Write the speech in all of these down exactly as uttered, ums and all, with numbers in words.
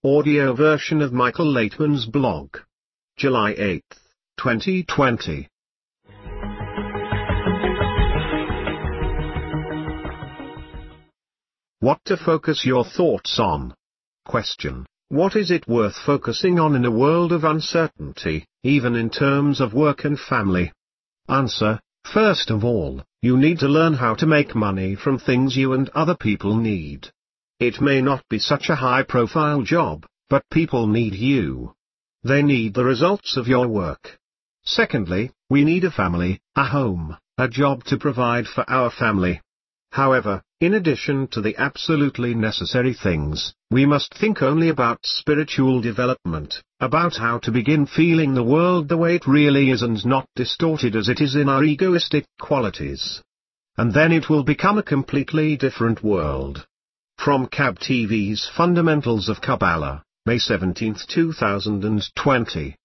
audio version of Michael Laitman's blog. July eighth, twenty twenty. What to focus your thoughts on? Question. What is it worth focusing on in a world of uncertainty, even in terms of work and family? Answer. First of all, you need to learn how to make money from things you and other people need. It may not be such a high-profile job, but people need you. They need the results of your work. Secondly, we need a family, a home, a job to provide for our family. However, in addition to the absolutely necessary things, we must think only about spiritual development, about how to begin feeling the world the way it really is and not distorted as it is in our egoistic qualities. And then it will become a completely different world. From C A B T V's Fundamentals of Kabbalah, May seventeenth two thousand twenty.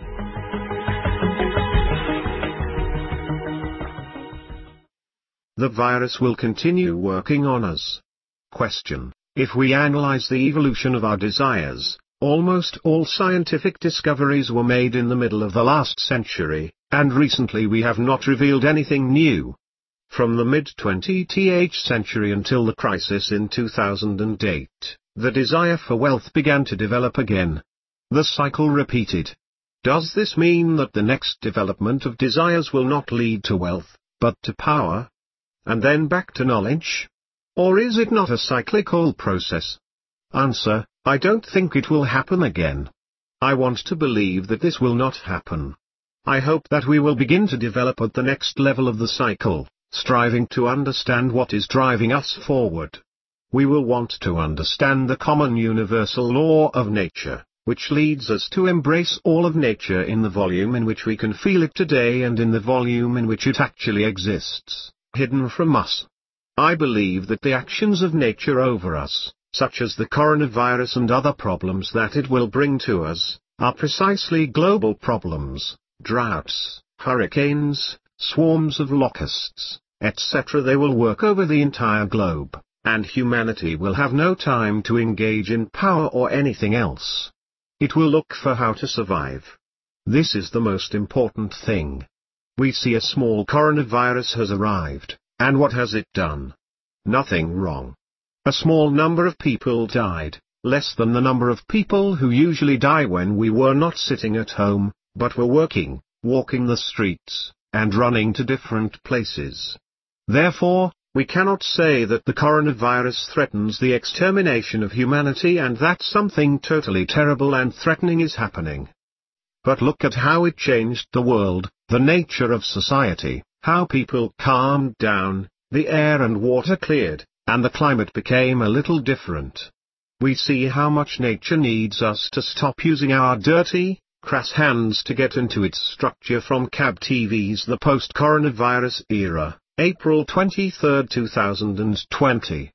The virus will continue working on us. Question. If we analyze the evolution of our desires, almost all scientific discoveries were made in the middle of the last century, and recently we have not revealed anything new. From the mid-twentieth century until the crisis in two thousand eight, the desire for wealth began to develop again. The cycle repeated. Does this mean that the next development of desires will not lead to wealth, but to power? And then back to knowledge? Or is it not a cyclical process? Answer. I don't think it will happen again. I want to believe that this will not happen. I hope that we will begin to develop at the next level of the cycle, striving to understand what is driving us forward. We will want to understand the common universal law of nature, which leads us to embrace all of nature in the volume in which we can feel it today and in the volume in which it actually exists, hidden from us. I believe that the actions of nature over us, such as the coronavirus and other problems that it will bring to us, are precisely global problems, droughts, hurricanes, swarms of locusts, et cetera. They will work over the entire globe, and humanity will have no time to engage in power or anything else. It will look for how to survive. This is the most important thing. We see a small coronavirus has arrived, and what has it done? Nothing wrong. A small number of people died, less than the number of people who usually die when we were not sitting at home, but were working, walking the streets, and running to different places. Therefore, we cannot say that the coronavirus threatens the extermination of humanity and that something totally terrible and threatening is happening. But look at how it changed the world, the nature of society, how people calmed down, the air and water cleared, and the climate became a little different. We see how much nature needs us to stop using our dirty, crass hands to get into its structure. From C A B T V's The Post-Coronavirus Era, April twenty-third two thousand twenty.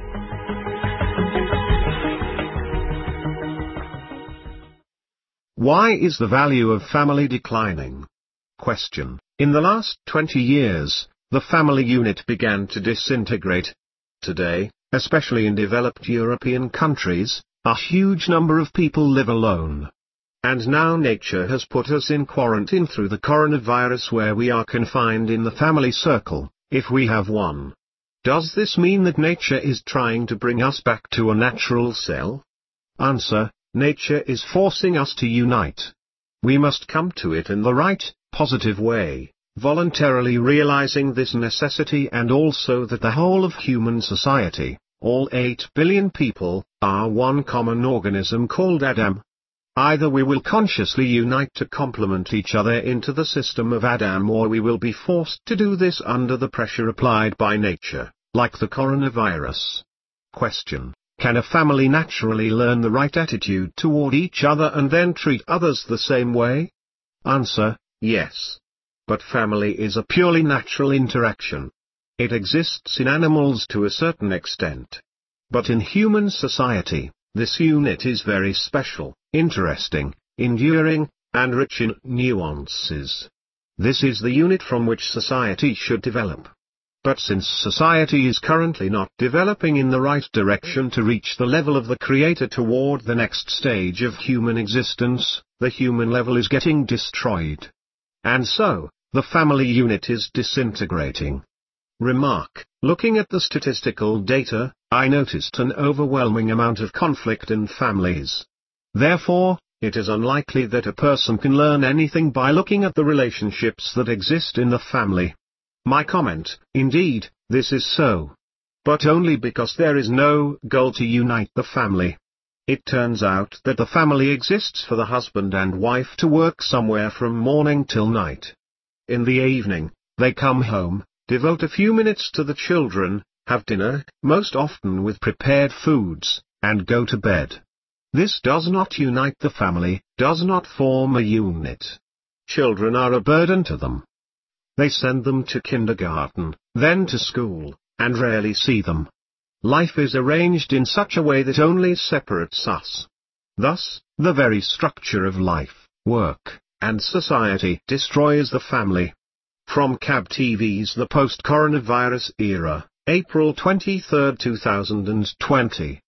Why is the value of family declining? Question. In the last twenty years, the family unit began to disintegrate. Today, especially in developed European countries, a huge number of people live alone. And now nature has put us in quarantine through the coronavirus, where we are confined in the family circle, if we have one. Does this mean that nature is trying to bring us back to a natural cell? Answer. Nature is forcing us to unite. We must come to it in the right, positive way, voluntarily realizing this necessity, and also that the whole of human society, all eight billion people, are one common organism called Adam. Either we will consciously unite to complement each other into the system of Adam, or we will be forced to do this under the pressure applied by nature, like the coronavirus. Question. Can a family naturally learn the right attitude toward each other and then treat others the same way? Answer. Yes. But family is a purely natural interaction. It exists in animals to a certain extent. But in human society, this unit is very special, interesting, enduring, and rich in nuances. This is the unit from which society should develop. But since society is currently not developing in the right direction to reach the level of the Creator toward the next stage of human existence, the human level is getting destroyed. And so, the family unit is disintegrating. Remark: looking at the statistical data, I noticed an overwhelming amount of conflict in families. Therefore, it is unlikely that a person can learn anything by looking at the relationships that exist in the family. My comment: indeed, this is so. But only because there is no goal to unite the family. It turns out that the family exists for the husband and wife to work somewhere from morning till night. In the evening, they come home, devote a few minutes to the children, have dinner, most often with prepared foods, and go to bed. This does not unite the family, does not form a unit. Children are a burden to them. They send them to kindergarten, then to school, and rarely see them. Life is arranged in such a way that only separates us. Thus, the very structure of life, work, and society destroys the family. From C A B T V's The Post-Coronavirus Era, April twenty-third two thousand twenty.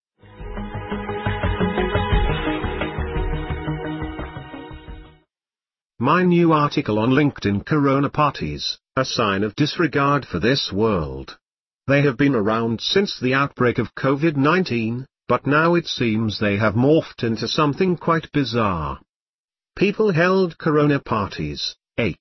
My new article on LinkedIn: Corona parties, a sign of disregard for this world. They have been around since the outbreak of COVID nineteen, but now it seems they have morphed into something quite bizarre. People held Corona parties,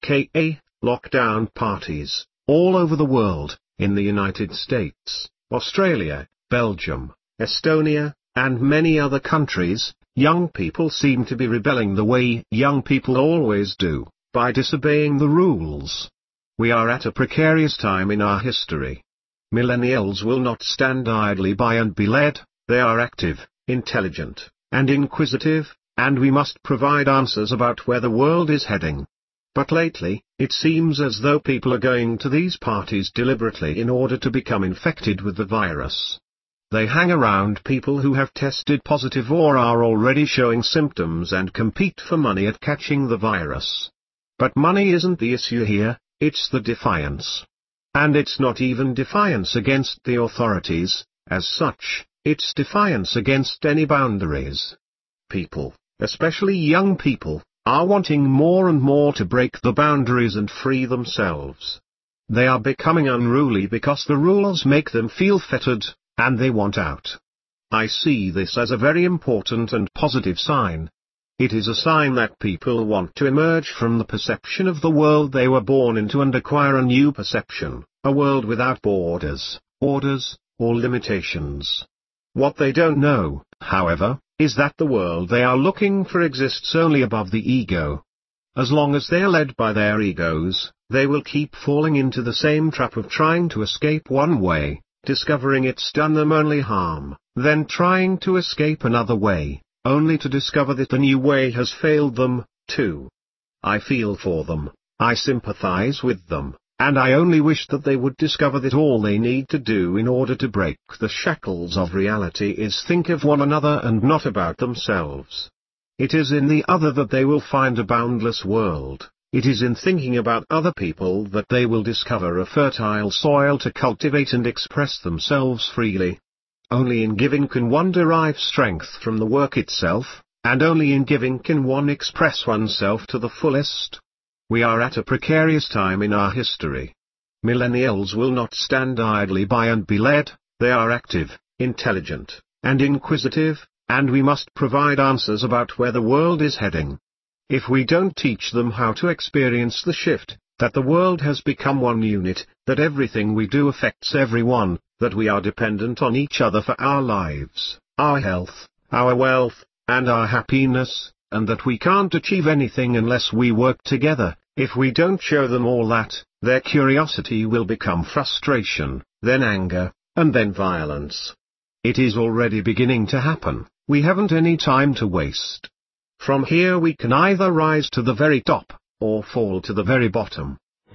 aka lockdown parties, all over the world, in the United States, Australia, Belgium, Estonia, and many other countries. Young people seem to be rebelling the way young people always do, by disobeying the rules. We are at a precarious time in our history. Millennials will not stand idly by and be led. They are active, intelligent, and inquisitive, and we must provide answers about where the world is heading. But lately, it seems as though people are going to these parties deliberately in order to become infected with the virus. They hang around people who have tested positive or are already showing symptoms and compete for money at catching the virus. But money isn't the issue here, it's the defiance. And it's not even defiance against the authorities, as such, it's defiance against any boundaries. People, especially young people, are wanting more and more to break the boundaries and free themselves. They are becoming unruly because the rules make them feel fettered, and they want out. I see this as a very important and positive sign. It is a sign that people want to emerge from the perception of the world they were born into and acquire a new perception, a world without borders, orders, or limitations. What they don't know, however, is that the world they are looking for exists only above the ego. As long as they are led by their egos, they will keep falling into the same trap of trying to escape one way, discovering it's done them only harm, then trying to escape another way, only to discover that the new way has failed them, too. I feel for them, I sympathize with them, and I only wish that they would discover that all they need to do in order to break the shackles of reality is think of one another and not about themselves. It is in the other that they will find a boundless world. It is in thinking about other people that they will discover a fertile soil to cultivate and express themselves freely. Only in giving can one derive strength from the work itself, and only in giving can one express oneself to the fullest. We are at a precarious time in our history. Millennials will not stand idly by and be led. They are active, intelligent, and inquisitive, and we must provide answers about where the world is heading. If we don't teach them how to experience the shift, that the world has become one unit, that everything we do affects everyone, that we are dependent on each other for our lives, our health, our wealth, and our happiness, and that we can't achieve anything unless we work together, if we don't show them all that, their curiosity will become frustration, then anger, and then violence. It is already beginning to happen. We haven't any time to waste. From here we can either rise to the very top, or fall to the very bottom.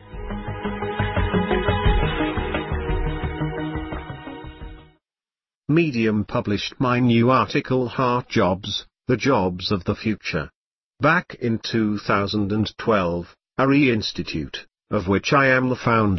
Medium published my new article Heart Jobs, the Jobs of the Future. Back in two thousand twelve, A R E Institute, of which I am the founder,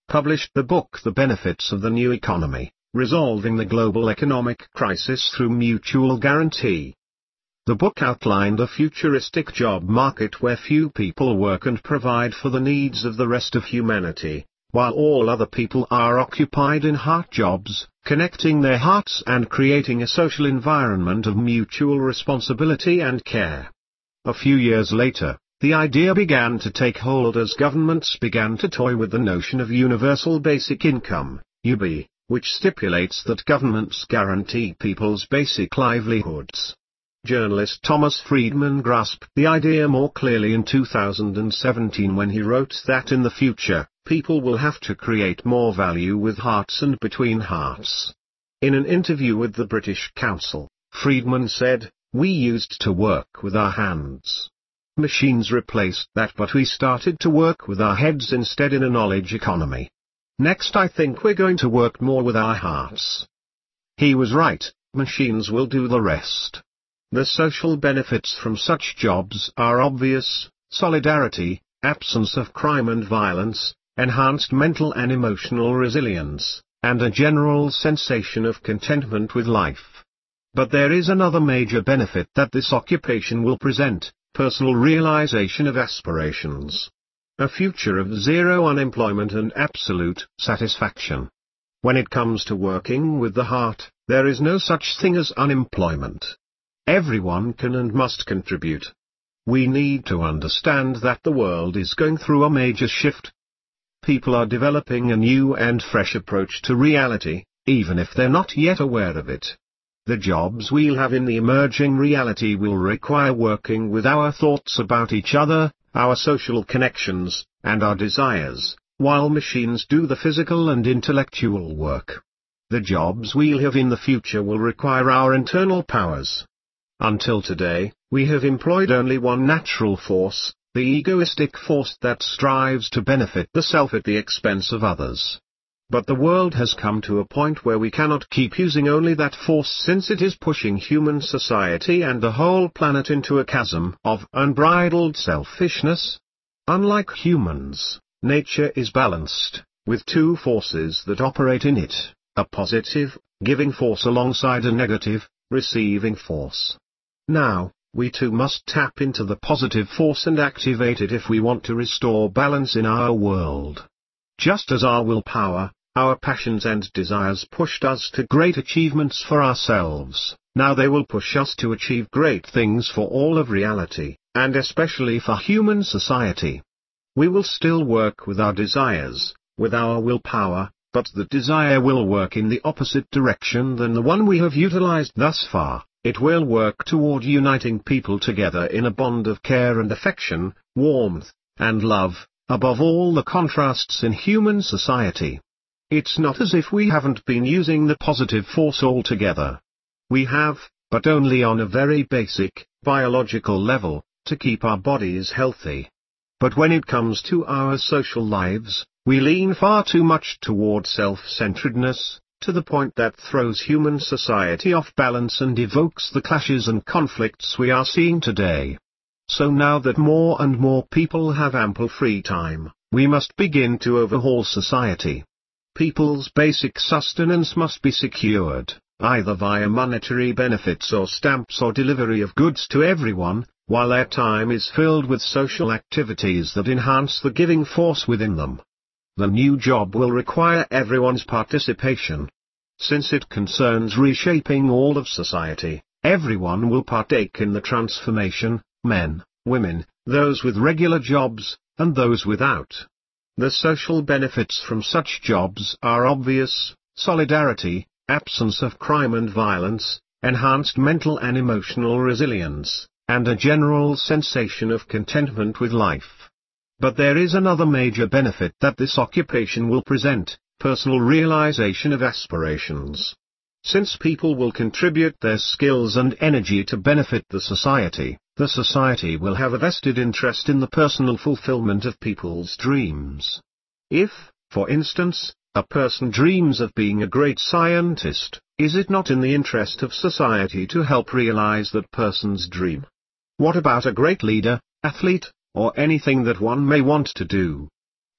published the book The Benefits of the New Economy, Resolving the Global Economic Crisis Through Mutual Guarantee. The book outlined a futuristic job market where few people work and provide for the needs of the rest of humanity, while all other people are occupied in heart jobs, connecting their hearts and creating a social environment of mutual responsibility and care. A few years later, the idea began to take hold as governments began to toy with the notion of Universal Basic Income, U B, which stipulates that governments guarantee people's basic livelihoods. Journalist Thomas Friedman grasped the idea more clearly in two thousand seventeen when he wrote that in the future, people will have to create more value with hearts and between hearts. In an interview with the British Council, Friedman said, "We used to work with our hands. Machines replaced that, but we started to work with our heads instead in a knowledge economy. Next I think we're going to work more with our hearts." He was right, machines will do the rest. The social benefits from such jobs are obvious: solidarity, absence of crime and violence, enhanced mental and emotional resilience, and a general sensation of contentment with life. But there is another major benefit that this occupation will present: personal realization of aspirations. A future of zero unemployment and absolute satisfaction. When it comes to working with the heart, there is no such thing as unemployment. Everyone can and must contribute. We need to understand that the world is going through a major shift. People are developing a new and fresh approach to reality, even if they're not yet aware of it. The jobs we'll have in the emerging reality will require working with our thoughts about each other, our social connections, and our desires, while machines do the physical and intellectual work. The jobs we'll have in the future will require our internal powers. Until today, we have employed only one natural force, the egoistic force that strives to benefit the self at the expense of others. But the world has come to a point where we cannot keep using only that force, since it is pushing human society and the whole planet into a chasm of unbridled selfishness. Unlike humans, nature is balanced, with two forces that operate in it, a positive, giving force alongside a negative, receiving force. Now, we too must tap into the positive force and activate it if we want to restore balance in our world. Just as our willpower, our passions and desires pushed us to great achievements for ourselves, now they will push us to achieve great things for all of reality, and especially for human society. We will still work with our desires, with our willpower, but the desire will work in the opposite direction than the one we have utilized thus far. It will work toward uniting people together in a bond of care and affection, warmth, and love, above all the contrasts in human society. It's not as if we haven't been using the positive force altogether. We have, but only on a very basic, biological level, to keep our bodies healthy. But when it comes to our social lives, we lean far too much toward self-centeredness, to the point that throws human society off balance and evokes the clashes and conflicts we are seeing today. So now that more and more people have ample free time, we must begin to overhaul society. People's basic sustenance must be secured, either via monetary benefits or stamps or delivery of goods to everyone, while their time is filled with social activities that enhance the giving force within them. The new job will require everyone's participation. Since it concerns reshaping all of society, everyone will partake in the transformation, men, women, those with regular jobs, and those without. The social benefits from such jobs are obvious: solidarity, absence of crime and violence, enhanced mental and emotional resilience, and a general sensation of contentment with life. But there is another major benefit that this occupation will present: personal realization of aspirations. Since people will contribute their skills and energy to benefit the society, the society will have a vested interest in the personal fulfillment of people's dreams. If, for instance, a person dreams of being a great scientist, is it not in the interest of society to help realize that person's dream? What about a great leader, athlete, or anything that one may want to do?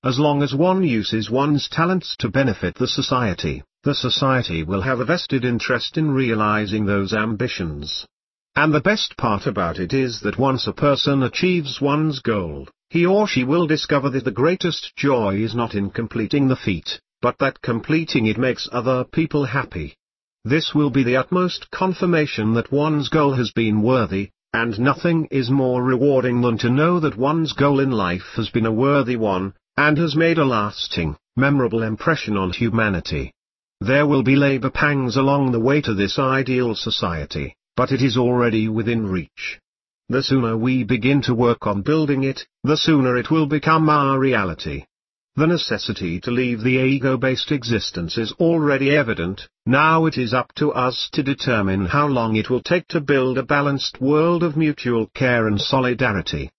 As long as one uses one's talents to benefit the society, the society will have a vested interest in realizing those ambitions. And the best part about it is that once a person achieves one's goal, he or she will discover that the greatest joy is not in completing the feat, but that completing it makes other people happy. This will be the utmost confirmation that one's goal has been worthy, and nothing is more rewarding than to know that one's goal in life has been a worthy one, and has made a lasting, memorable impression on humanity. There will be labor pangs along the way to this ideal society, but it is already within reach. The sooner we begin to work on building it, the sooner it will become our reality. The necessity to leave the ego-based existence is already evident, now it is up to us to determine how long it will take to build a balanced world of mutual care and solidarity.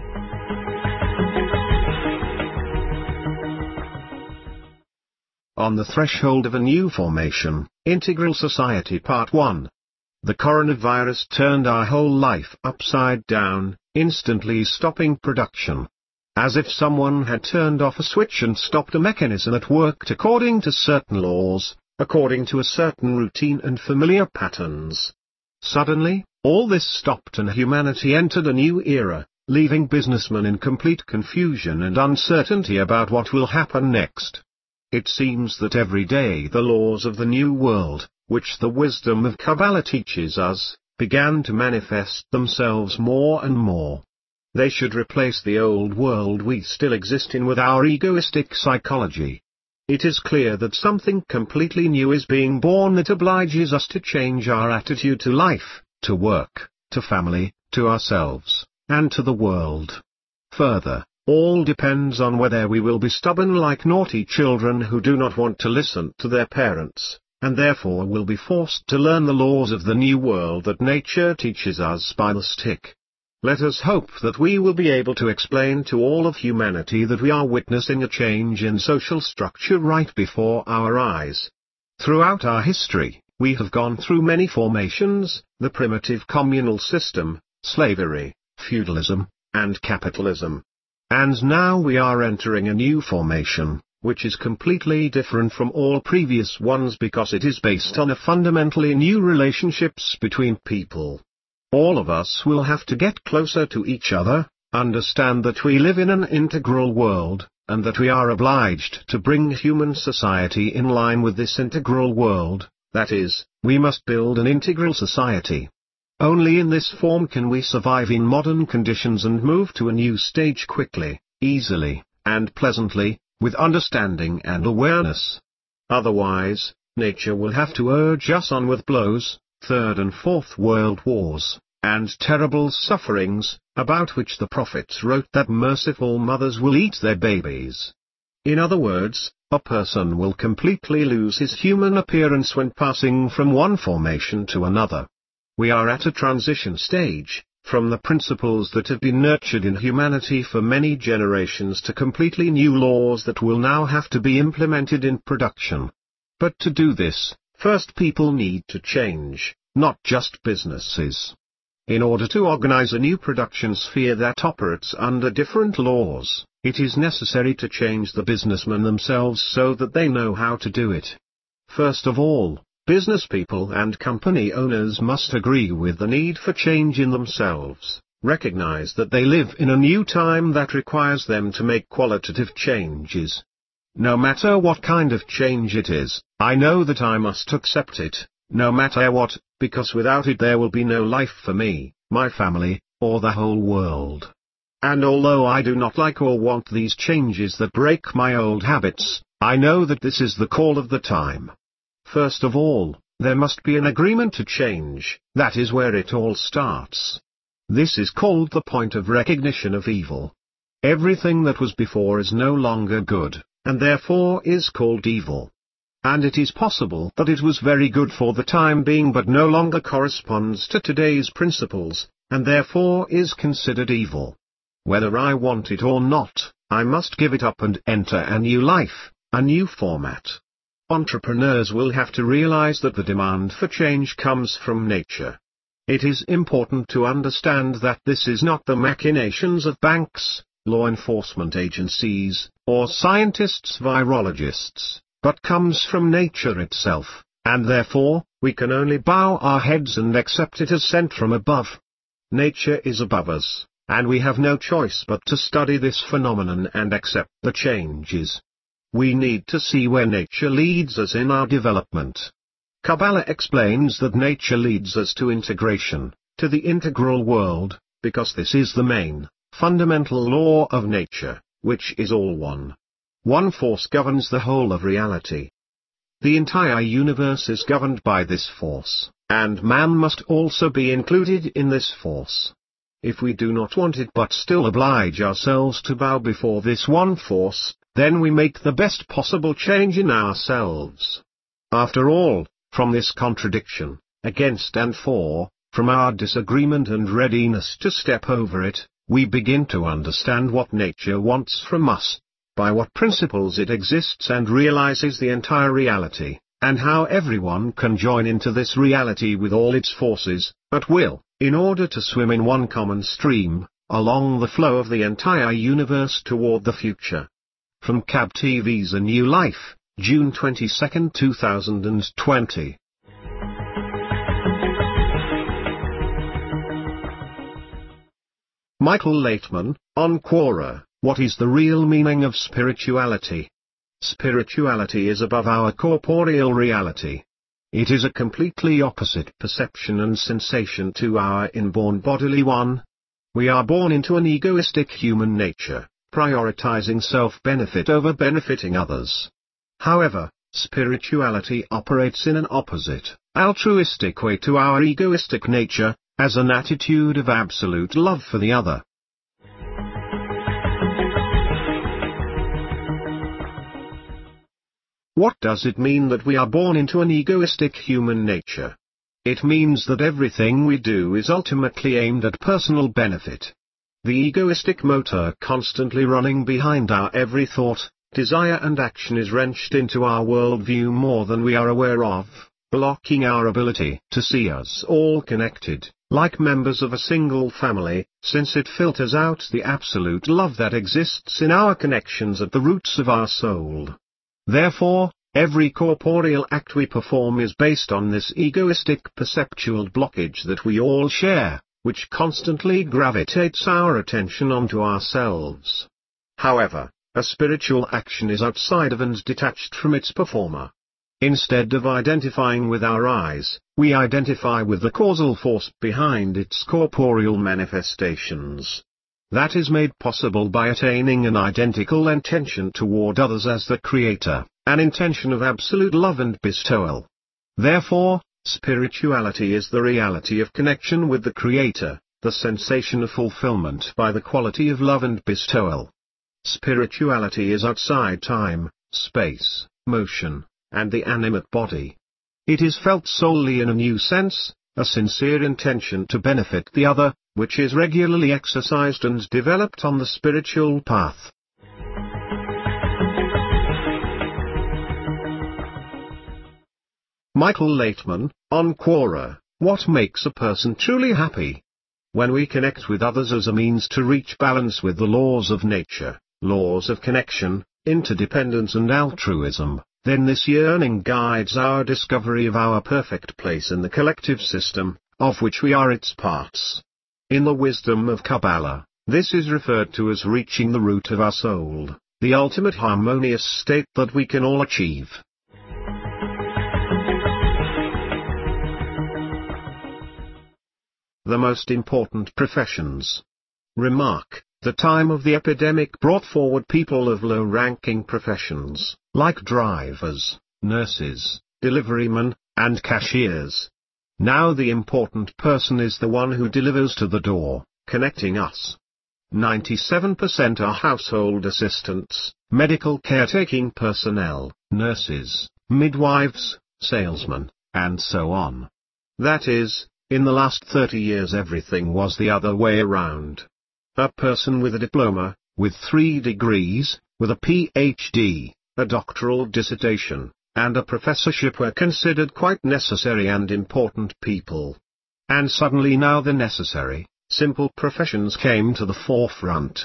On the threshold of a new formation, Integral Society Part one. The coronavirus turned our whole life upside down, instantly stopping production. As if someone had turned off a switch and stopped a mechanism that worked according to certain laws, according to a certain routine and familiar patterns. Suddenly, all this stopped and humanity entered a new era, leaving businessmen in complete confusion and uncertainty about what will happen next. It seems that every day the laws of the new world, which the wisdom of Kabbalah teaches us, began to manifest themselves more and more. They should replace the old world we still exist in with our egoistic psychology. It is clear that something completely new is being born that obliges us to change our attitude to life, to work, to family, to ourselves, and to the world. Further, all depends on whether we will be stubborn like naughty children who do not want to listen to their parents, and therefore will be forced to learn the laws of the new world that nature teaches us by the stick. Let us hope that we will be able to explain to all of humanity that we are witnessing a change in social structure right before our eyes. Throughout our history, we have gone through many formations, the primitive communal system, slavery, feudalism, and capitalism. And now we are entering a new formation, which is completely different from all previous ones because it is based on a fundamentally new relationships between people. All of us will have to get closer to each other, understand that we live in an integral world, and that we are obliged to bring human society in line with this integral world, that is, we must build an integral society. Only in this form can we survive in modern conditions and move to a new stage quickly, easily, and pleasantly, with understanding and awareness. Otherwise, nature will have to urge us on with blows, third and fourth world wars, and terrible sufferings, about which the prophets wrote that merciful mothers will eat their babies. In other words, a person will completely lose his human appearance when passing from one formation to another. We are at a transition stage, from the principles that have been nurtured in humanity for many generations to completely new laws that will now have to be implemented in production. But to do this, first people need to change, not just businesses. In order to organize a new production sphere that operates under different laws, it is necessary to change the businessmen themselves so that they know how to do it. First of all, business people and company owners must agree with the need for change in themselves, recognize that they live in a new time that requires them to make qualitative changes. No matter what kind of change it is, I know that I must accept it, no matter what, because without it there will be no life for me, my family, or the whole world. And although I do not like or want these changes that break my old habits, I know that this is the call of the time. First of all, there must be an agreement to change, that is where it all starts. This is called the point of recognition of evil. Everything that was before is no longer good, and therefore is called evil. And it is possible that it was very good for the time being but no longer corresponds to today's principles, and therefore is considered evil. Whether I want it or not, I must give it up and enter a new life, a new format. Entrepreneurs will have to realize that the demand for change comes from nature. It is important to understand that this is not the machinations of banks, law enforcement agencies, or scientists, virologists, but comes from nature itself, and therefore, we can only bow our heads and accept it as sent from above. Nature is above us, and we have no choice but to study this phenomenon and accept the changes. We need to see where nature leads us in our development. Kabbalah explains that nature leads us to integration, to the integral world, because this is the main, fundamental law of nature, which is all one. One force governs the whole of reality. The entire universe is governed by this force, and man must also be included in this force. If we do not want it but still oblige ourselves to bow before this one force, then we make the best possible change in ourselves. After all, from this contradiction, against and for, from our disagreement and readiness to step over it, we begin to understand what nature wants from us, by what principles it exists and realizes the entire reality, and how everyone can join into this reality with all its forces, at will, in order to swim in one common stream, along the flow of the entire universe toward the future. From K A B T V's A New Life, June twenty-second, two thousand twenty. Michael Laitman, on Quora, what is the real meaning of spirituality? Spirituality is above our corporeal reality. It is a completely opposite perception and sensation to our inborn bodily one. We are born into an egoistic human nature, prioritizing self-benefit over benefiting others. However, spirituality operates in an opposite, altruistic way to our egoistic nature, as an attitude of absolute love for the other. What does it mean that we are born into an egoistic human nature? It means that everything we do is ultimately aimed at personal benefit. The egoistic motor constantly running behind our every thought, desire and action is wrenched into our worldview more than we are aware of, blocking our ability to see us all connected, like members of a single family, since it filters out the absolute love that exists in our connections at the roots of our soul. Therefore, every corporeal act we perform is based on this egoistic perceptual blockage that we all share, which constantly gravitates our attention onto ourselves. However, a spiritual action is outside of and detached from its performer. Instead of identifying with our eyes, we identify with the causal force behind its corporeal manifestations. That is made possible by attaining an identical intention toward others as the Creator, an intention of absolute love and bestowal. Therefore, spirituality is the reality of connection with the Creator, the sensation of fulfillment by the quality of love and bestowal. Spirituality is outside time, space, motion, and the animate body. It is felt solely in a new sense, a sincere intention to benefit the other, which is regularly exercised and developed on the spiritual path. Michael Laitman, on Quora, what makes a person truly happy? When we connect with others as a means to reach balance with the laws of nature, laws of connection, interdependence and altruism, then this yearning guides our discovery of our perfect place in the collective system, of which we are its parts. In the wisdom of Kabbalah, this is referred to as reaching the root of our soul, the ultimate harmonious state that we can all achieve. The most important professions. Remark: the time of the epidemic brought forward people of low-ranking professions, like drivers, nurses, deliverymen, and cashiers. Now the important person is the one who delivers to the door, connecting us. ninety-seven percent are household assistants, medical caretaking personnel, nurses, midwives, salesmen, and so on. That is, in the last thirty years everything was the other way around. A person with a diploma, with three degrees, with a P H D, a doctoral dissertation, and a professorship were considered quite necessary and important people. And suddenly now the necessary, simple professions came to the forefront.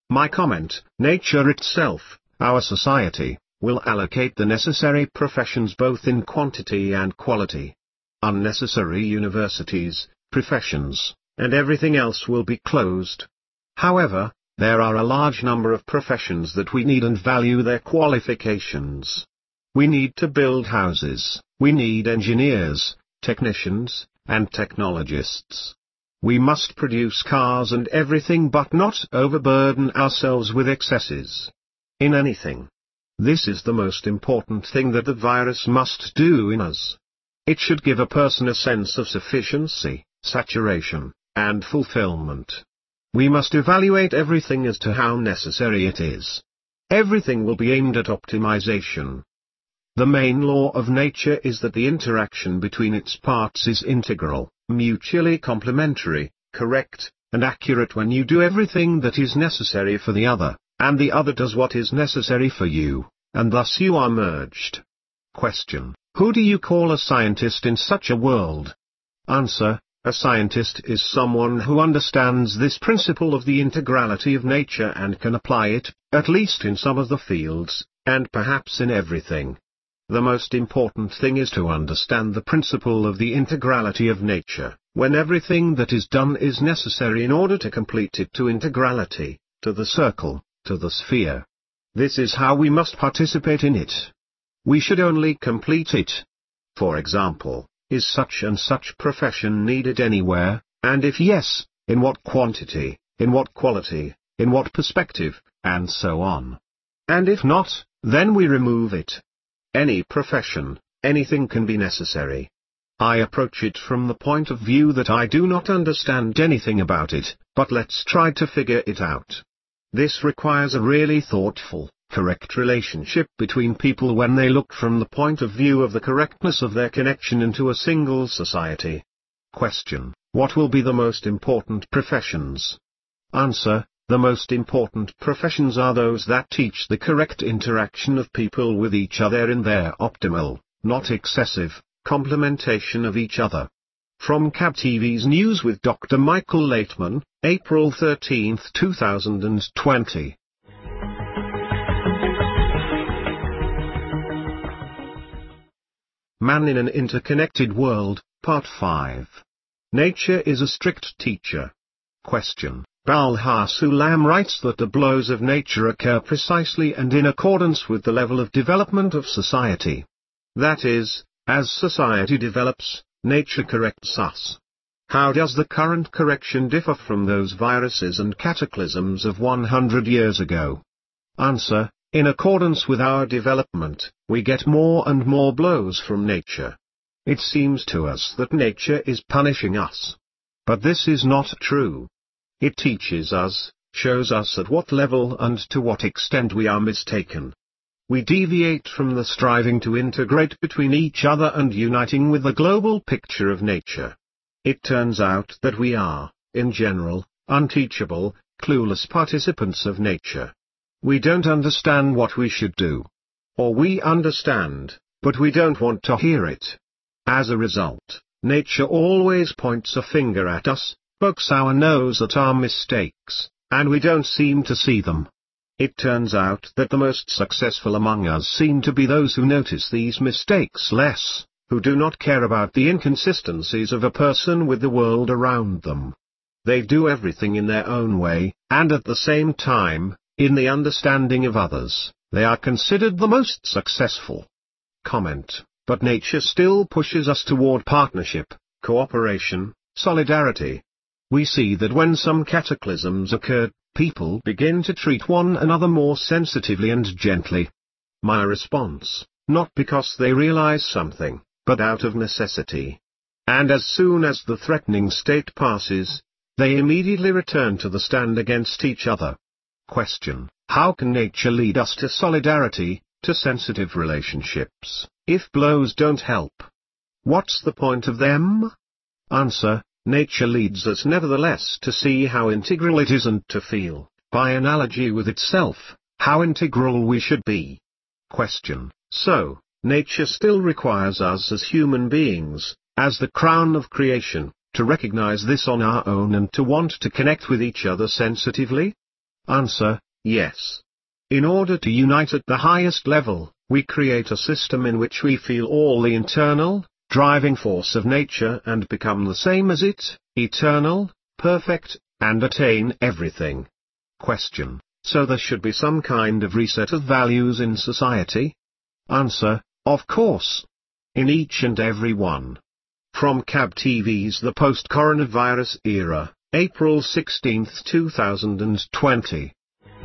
My comment: nature itself, our society, will allocate the necessary professions both in quantity and quality. Unnecessary universities, professions, and everything else will be closed. However, there are a large number of professions that we need and value their qualifications. We need to build houses, we need engineers, technicians, and technologists. We must produce cars and everything but not overburden ourselves with excesses in anything. This is the most important thing that the virus must do in us. It should give a person a sense of sufficiency, saturation, and fulfillment. We must evaluate everything as to how necessary it is. Everything will be aimed at optimization. The main law of nature is that the interaction between its parts is integral, mutually complementary, correct, and accurate when you do everything that is necessary for the other, and the other does what is necessary for you, and thus you are merged. Question: who do you call a scientist in such a world? Answer: a scientist is someone who understands this principle of the integrality of nature and can apply it, at least in some of the fields, and perhaps in everything. The most important thing is to understand the principle of the integrality of nature, when everything that is done is necessary in order to complete it to integrality, to the circle, to the sphere. This is how we must participate in it. We should only complete it. For example, is such and such profession needed anywhere, and if yes, in what quantity, in what quality, in what perspective, and so on. And if not, then we remove it. Any profession, anything can be necessary. I approach it from the point of view that I do not understand anything about it, but let's try to figure it out. This requires a really thoughtful, correct relationship between people when they look from the point of view of the correctness of their connection into a single society. Question: what will be the most important professions? Answer: the most important professions are those that teach the correct interaction of people with each other in their optimal, not excessive, complementation of each other. From C A B T V's News with Doctor Michael Laitman, April thirteenth two thousand twenty. Man in an Interconnected World, Part five. Nature is a strict teacher. Question: Balha Sulam writes that the blows of nature occur precisely and in accordance with the level of development of society. That is, as society develops, nature corrects us. How does the current correction differ from those viruses and cataclysms of one hundred years ago? Answer: in accordance with our development, we get more and more blows from nature. It seems to us that nature is punishing us. But this is not true. It teaches us, shows us at what level and to what extent we are mistaken. We deviate from the striving to integrate between each other and uniting with the global picture of nature. It turns out that we are, in general, unteachable, clueless participants of nature. We don't understand what we should do. Or we understand, but we don't want to hear it. As a result, nature always points a finger at us, pokes our nose at our mistakes, and we don't seem to see them. It turns out that the most successful among us seem to be those who notice these mistakes less, who do not care about the inconsistencies of a person with the world around them. They do everything in their own way, and at the same time, in the understanding of others, they are considered the most successful. Comment: but nature still pushes us toward partnership, cooperation, solidarity. We see that when some cataclysms occur, people begin to treat one another more sensitively and gently. My response: not because they realize something, but out of necessity. And as soon as the threatening state passes, they immediately return to the stand against each other. Question: how can nature lead us to solidarity, to sensitive relationships, if blows don't help? What's the point of them? Answer: nature leads us nevertheless to see how integral it is and to feel, by analogy with itself, how integral we should be. Question: so, nature still requires us as human beings, as the crown of creation, to recognize this on our own and to want to connect with each other sensitively? Answer: yes. In order to unite at the highest level, we create a system in which we feel all the internal, driving force of nature and become the same as it, eternal, perfect, and attain everything. Question: so there should be some kind of reset of values in society? Answer: of course. In each and every one. From C A B T V's The Post-Coronavirus Era, April sixteenth two thousand twenty.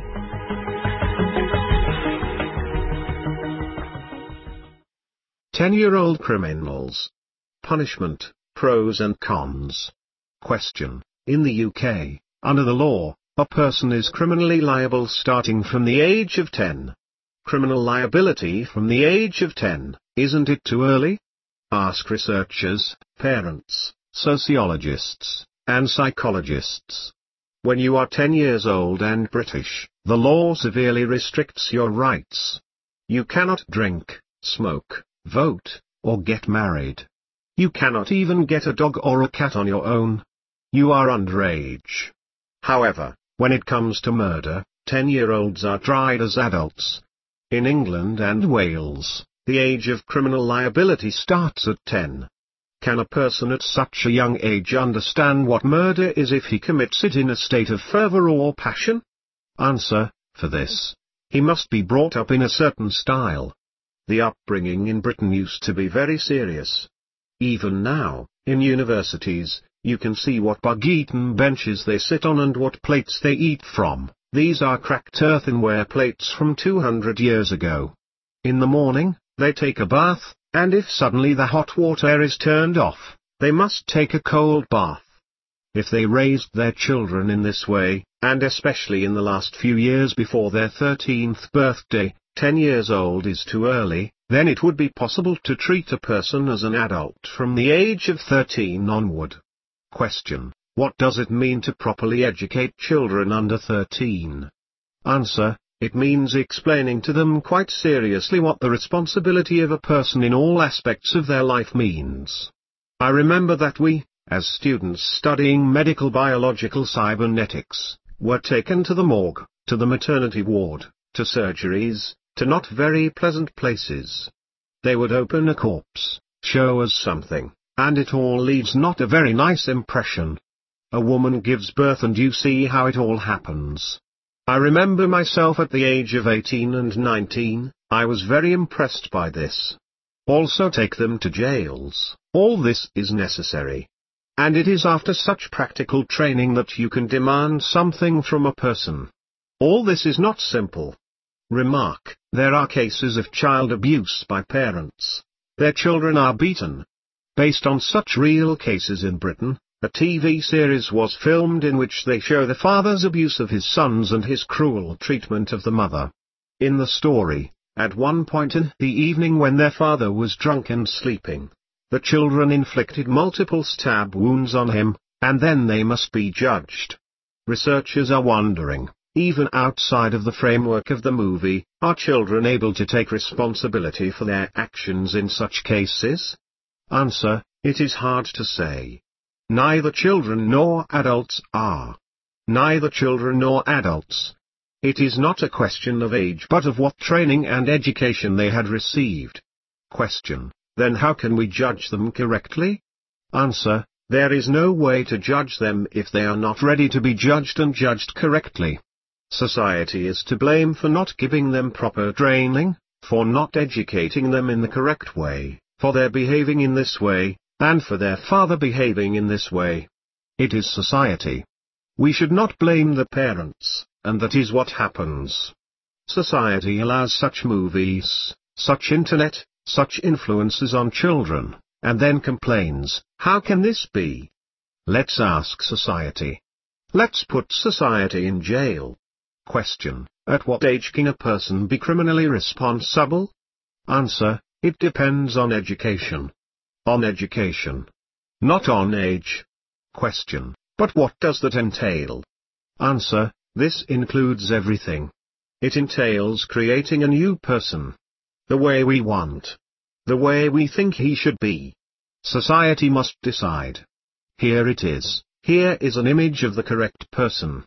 ten-year-old criminals. Punishment, pros and cons. Question: in the U K, under the law, a person is criminally liable starting from the age of ten. Criminal liability from the age of ten, isn't it too early? Ask researchers, parents, sociologists, and psychologists. When you are ten years old and British, the law severely restricts your rights. You cannot drink, smoke, vote, or get married. You cannot even get a dog or a cat on your own. You are underage. However, when it comes to murder, ten-year-olds are tried as adults. In England and Wales, the age of criminal liability starts at ten. Can a person at such a young age understand what murder is if he commits it in a state of fervour or passion? Answer: for this, he must be brought up in a certain style. The upbringing in Britain used to be very serious. Even now, in universities, you can see what bug-eaten benches they sit on and what plates they eat from. These are cracked earthenware plates from two hundred years ago. In the morning, they take a bath, and if suddenly the hot water is turned off, they must take a cold bath. If they raised their children in this way, and especially in the last few years before their thirteenth birthday, ten years old is too early, then it would be possible to treat a person as an adult from the age of thirteen onward. Question: what does it mean to properly educate children under thirteen? Answer: it means explaining to them quite seriously what the responsibility of a person in all aspects of their life means. I remember that we, as students studying medical biological cybernetics, were taken to the morgue, to the maternity ward, to surgeries, to not very pleasant places. They would open a corpse, show us something, and it all leaves not a very nice impression. A woman gives birth and you see how it all happens. I remember myself at the age of eighteen and nineteen, I was very impressed by this. Also take them to jails, all this is necessary. And it is after such practical training that you can demand something from a person. All this is not simple. Remark: there are cases of child abuse by parents. Their children are beaten. Based on such real cases in Britain, a T V series was filmed in which they show the father's abuse of his sons and his cruel treatment of the mother. In the story, at one point in the evening when their father was drunk and sleeping, the children inflicted multiple stab wounds on him, and then they must be judged. Researchers are wondering, even outside of the framework of the movie, are children able to take responsibility for their actions in such cases? Answer: it is hard to say. Neither children nor adults are. Neither children nor adults. It is not a question of age but of what training and education they had received. Question: then how can we judge them correctly? Answer: there is no way to judge them if they are not ready to be judged and judged correctly. Society is to blame for not giving them proper training, for not educating them in the correct way, for their behaving in this way, and for their father behaving in this way. It is society. We should not blame the parents, and that is what happens. Society allows such movies, such internet, such influences on children, and then complains, how can this be? Let's ask society. Let's put society in jail. Question: at what age can a person be criminally responsible? Answer: it depends on education. On education. Not on age. Question: but what does that entail? Answer: this includes everything. It entails creating a new person. The way we want. The way we think he should be. Society must decide. Here it is, here is an image of the correct person.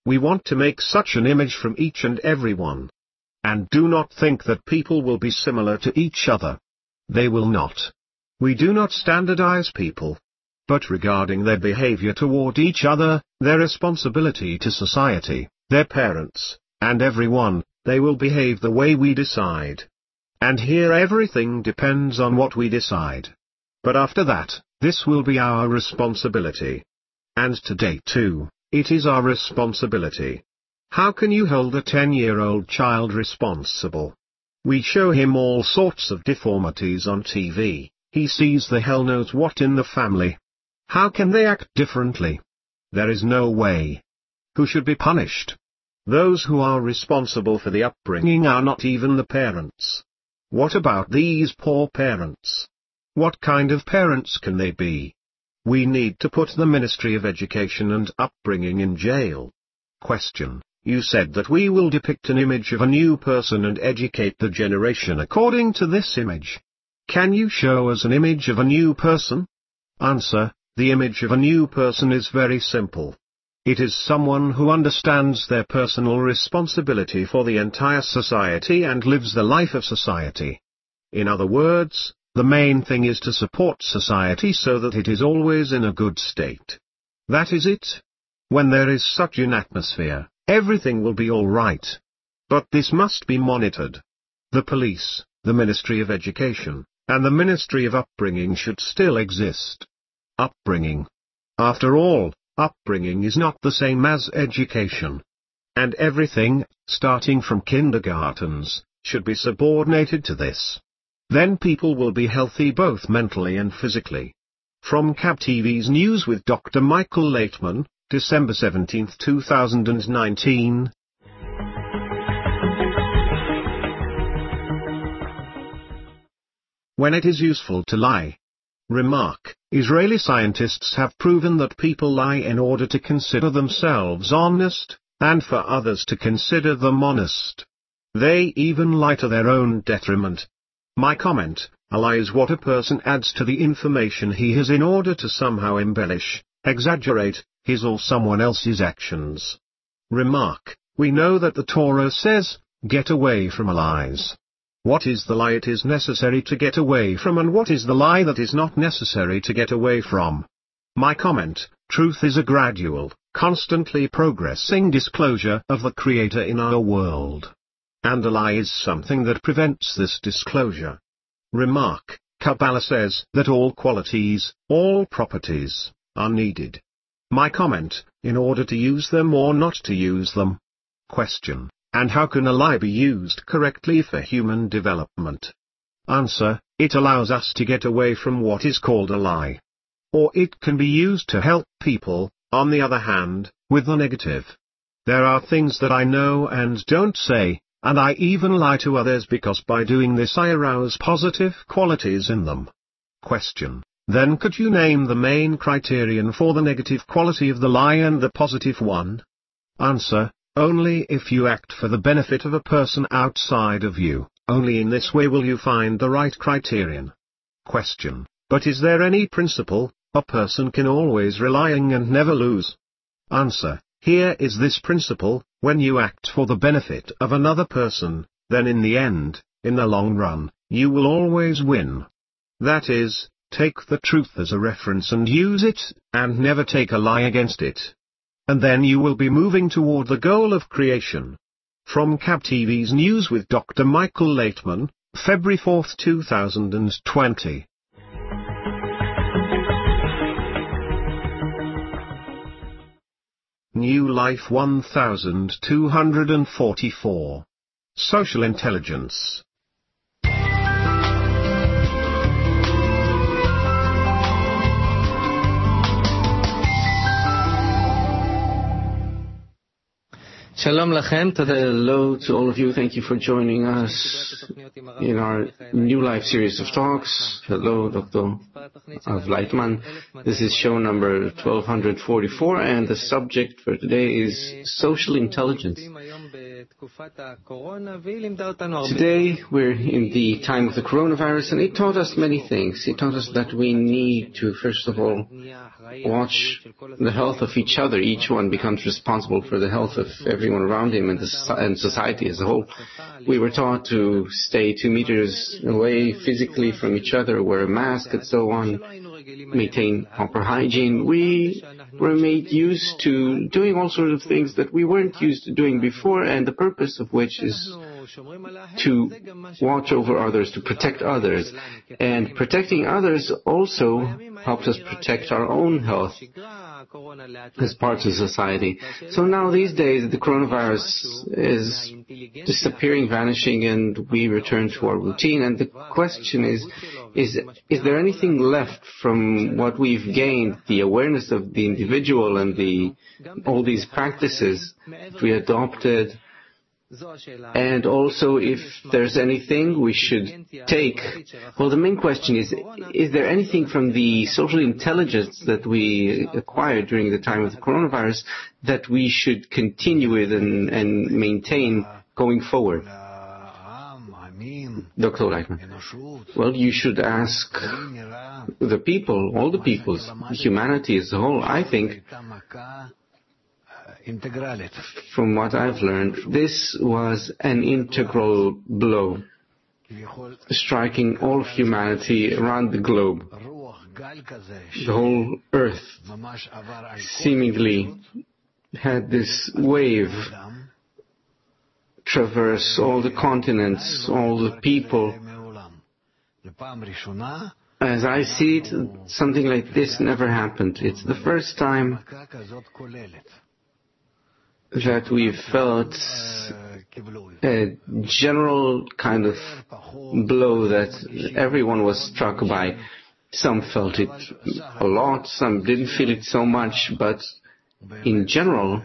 We want to make such an image from each and every one. And do not think that people will be similar to each other. They will not. We do not standardize people. But regarding their behavior toward each other, their responsibility to society, their parents, and everyone, they will behave the way we decide. And here everything depends on what we decide. But after that, this will be our responsibility. And today too, it is our responsibility. How can you hold a ten-year-old child responsible? We show him all sorts of deformities on T V, he sees the hell knows what in the family. How can they act differently? There is no way. Who should be punished? Those who are responsible for the upbringing are not even the parents. What about these poor parents? What kind of parents can they be? We need to put the Ministry of Education and Upbringing in jail. Question: You said that we will depict an image of a new person and educate the generation according to this image. Can you show us an image of a new person? Answer: The image of a new person is very simple. It is someone who understands their personal responsibility for the entire society and lives the life of society. In other words, the main thing is to support society so that it is always in a good state. That is it. When there is such an atmosphere, everything will be all right. But this must be monitored. The police, the Ministry of Education, and the Ministry of Upbringing should still exist. Upbringing. After all, upbringing is not the same as education. And everything, starting from kindergartens, should be subordinated to this. Then people will be healthy both mentally and physically. From C A B T V's News with Doctor Michael Laitman, December seventeenth two thousand nineteen. When it is useful to lie. Remark: Israeli scientists have proven that people lie in order to consider themselves honest, and for others to consider them honest. They even lie to their own detriment. My comment: a lie is what a person adds to the information he has in order to somehow embellish, exaggerate, his or someone else's actions. Remark: we know that the Torah says, get away from lies. What is the lie it is necessary to get away from, and what is the lie that is not necessary to get away from? My comment: truth is a gradual, constantly progressing disclosure of the Creator in our world. And a lie is something that prevents this disclosure. Remark: Kabbalah says that all qualities, all properties, are needed. My comment: in order to use them or not to use them. Question: and how can a lie be used correctly for human development? Answer: it allows us to get away from what is called a lie. Or it can be used to help people, on the other hand, with the negative. There are things that I know and don't say, and I even lie to others because by doing this I arouse positive qualities in them. Question: then could you name the main criterion for the negative quality of the lie and the positive one? Answer: only if you act for the benefit of a person outside of you, only in this way will you find the right criterion. Question: but is there any principle a person can always relying and never lose? Answer: here is this principle: when you act for the benefit of another person, then in the end, in the long run, you will always win. That is, take the truth as a reference and use it, and never take a lie against it. And then you will be moving toward the goal of creation. From C A B T V's News with Doctor Michael Laitman, February fourth two thousand twenty. New Life one thousand two hundred forty-four. Social Intelligence. Shalom Lachem, hello to all of you. Thank you for joining us in our New Life series of talks. Hello, Doctor of Laitman. This is show number twelve forty-four, and the subject for today is social intelligence. Today we're in the time of the coronavirus, and it taught us many things. It taught us that we need to, first of all, watch the health of each other. Each one becomes responsible for the health of everyone around him and, the, and society as a whole. We were taught to stay two meters away physically from each other, wear a mask and so on, maintain proper hygiene. We were made used to doing all sorts of things that we weren't used to doing before, and the purpose of which is to watch over others, to protect others. And protecting others also helps us protect our own health as parts of society. So now these days the coronavirus is disappearing, vanishing, and we return to our routine. And the question is, is, is there anything left from what we've gained, the awareness of the individual and the all these practices that we adopted? And also, if there's anything we should take, well, the main question is, is there anything from the social intelligence that we acquired during the time of the coronavirus that we should continue with and, and maintain going forward? Doctor Leitman. Well, you should ask the people, all the peoples, humanity as a whole. I think, from what I've learned, this was an integral blow, striking all of humanity around the globe. The whole earth seemingly had this wave traverse all the continents, all the people. As I see it, something like this never happened. It's the first time that we felt a general kind of blow that everyone was struck by. Some felt it a lot, some didn't feel it so much, but in general,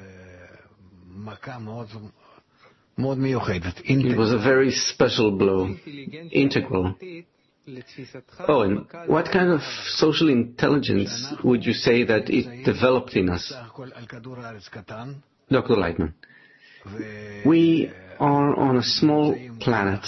it was a very special blow, integral. Oh, and what kind of social intelligence would you say that it developed in us? Doctor Leitman, we are on a small planet.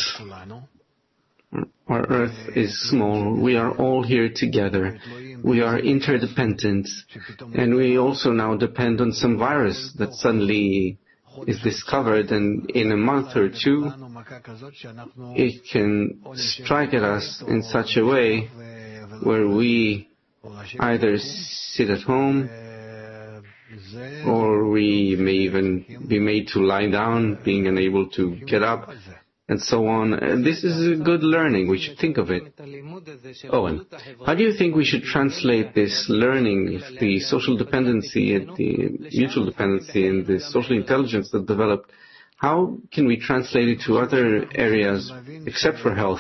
Our Earth is small. We are all here together. We are interdependent. And we also now depend on some virus that suddenly is discovered, and in a month or two, it can strike at us in such a way where we either sit at home, or we may even be made to lie down, being unable to get up, and so on. And this is a good learning. We should think of it. Owen, how do you think we should translate this learning, the social dependency, and the mutual dependency, and the social intelligence that developed? How can we translate it to other areas except for health?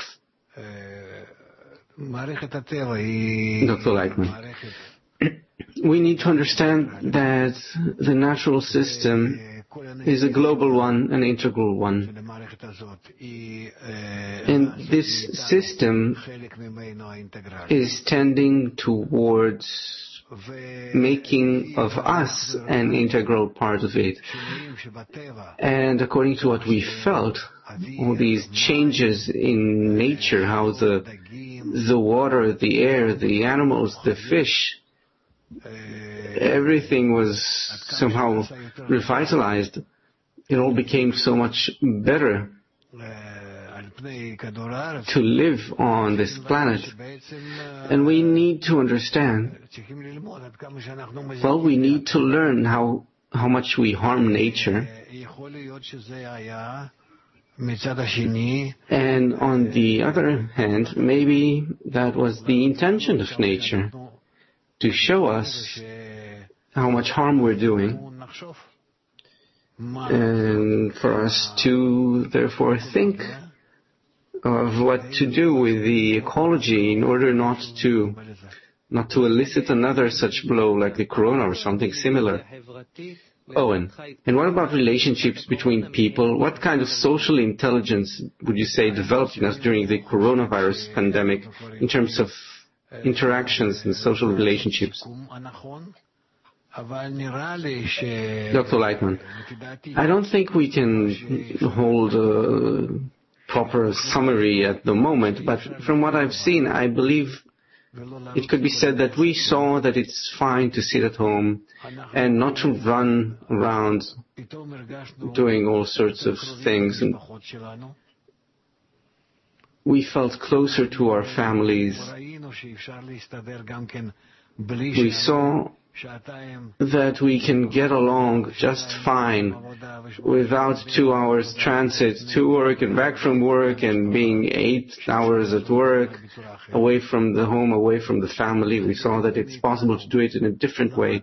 Doctor Leitman. We need to understand that the natural system is a global one, an integral one. And this system is tending towards making of us an integral part of it. And according to what we felt, all these changes in nature, how the, the water, the air, the animals, the fish, everything was somehow revitalized. It all became so much better to live on this planet. And we need to understand, well, we need to learn how, how much we harm nature. And on the other hand, maybe that was the intention of nature, to show us how much harm we're doing, and for us to therefore think of what to do with the ecology in order not to not to elicit another such blow like the corona or something similar. Owen, and what about relationships between people? What kind of social intelligence would you say developed in us during the coronavirus pandemic in terms of interactions and social relationships? Doctor Lightman, I don't think we can hold a proper summary at the moment, but from what I've seen, I believe it could be said that we saw that it's fine to sit at home and not to run around doing all sorts of things. And we felt closer to our families. We saw that we can get along just fine without two hours transit to work and back from work and being eight hours at work, away from the home, away from the family. We saw that it's possible to do it in a different way.